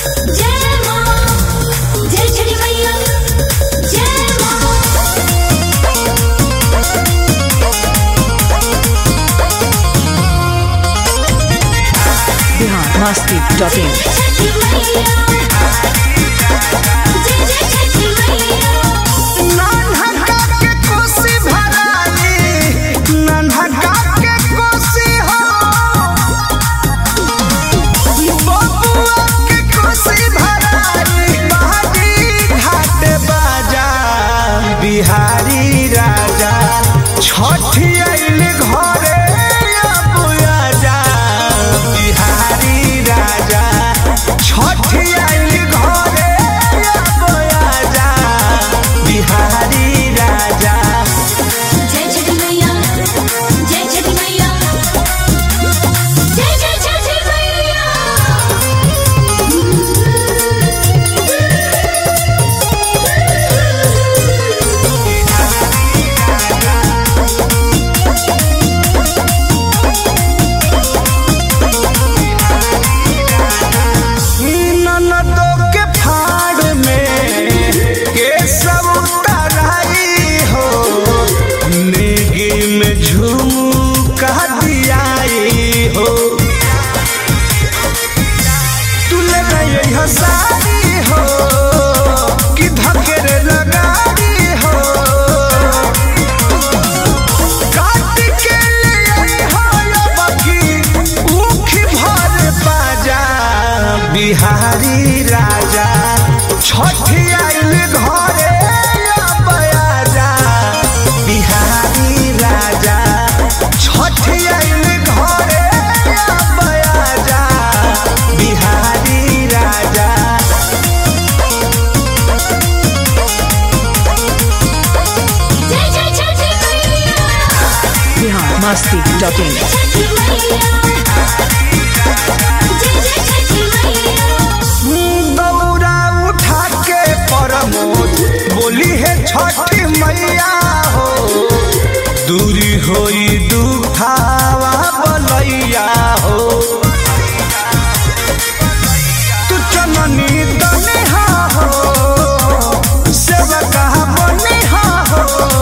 Masti.in Bihari राजा छठी आइल घरे अब आजा बिहारी राजा छठी आइल घरे अब आजा बिहारी राजा जय छठी मैया जय छठी मैया जय जय छठी मैया सारी हो कि धकेरे लगारी हो काट के ले हो बाकी ऊखी भर बाजा बिहारी राजा छठी आइल घरे अब आजा बिहारी राजा छठी आइल घरे अब आजा बिहारी राजा Masti.in दौरा उठा के परमोद बोली है छठी मैया हो दूरी होई दुखावा बलैया हो तू चननी दनिहा हो सेवका बनिहा हो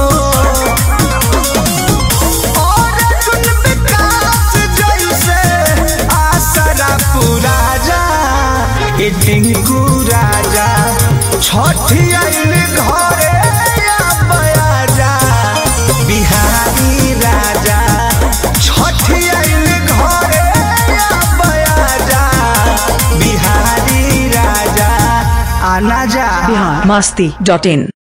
टिंकू राजा छठी आइल घरे अब आजा बिहारी राजा छठी आइल घरे अब आजा बिहारी राजा आना जा Masti.in